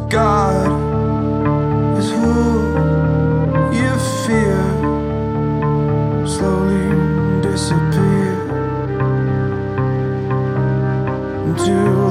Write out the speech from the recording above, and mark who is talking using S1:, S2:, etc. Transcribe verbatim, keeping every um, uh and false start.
S1: God is who you fear, slowly disappear into